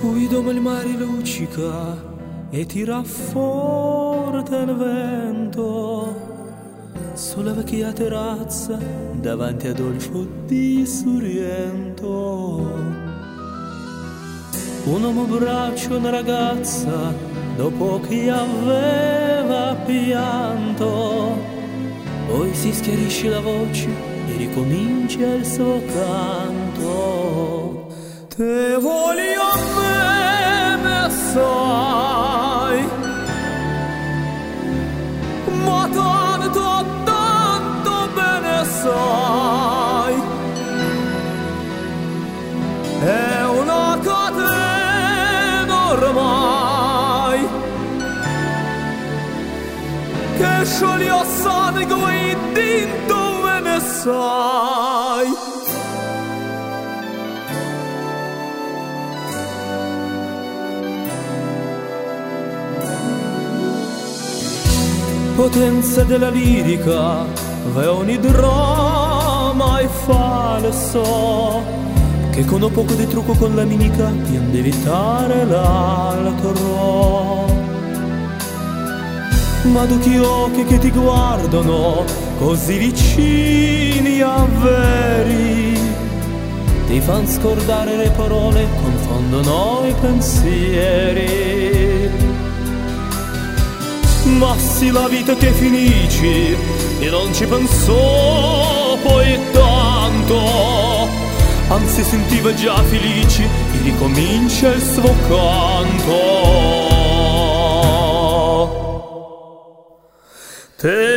Qui dove il mare luccica e tira forte il vento sulla vecchia terrazza davanti ad Adolfo di Suriento. Un uomo abbraccia una ragazza dopo che aveva pianto, poi si schiarisce la voce e ricomincia il suo canto. Te voglio bene sai, ma tanto bene sai, è una catena ormai che scioglie a sangue dentro me ne sai. Potenza della lirica, va ogni dramma è falso, che con un poco di trucco con la minica pian di evitare l'altro. Ma d'occhi occhi che ti guardano così vicini a veri, ti fan scordare le parole, confondono i pensieri. Ma sì, la vita che finisce e non ci pensò poi tanto, anzi sentiva già felice e ricomincia il suo canto. Te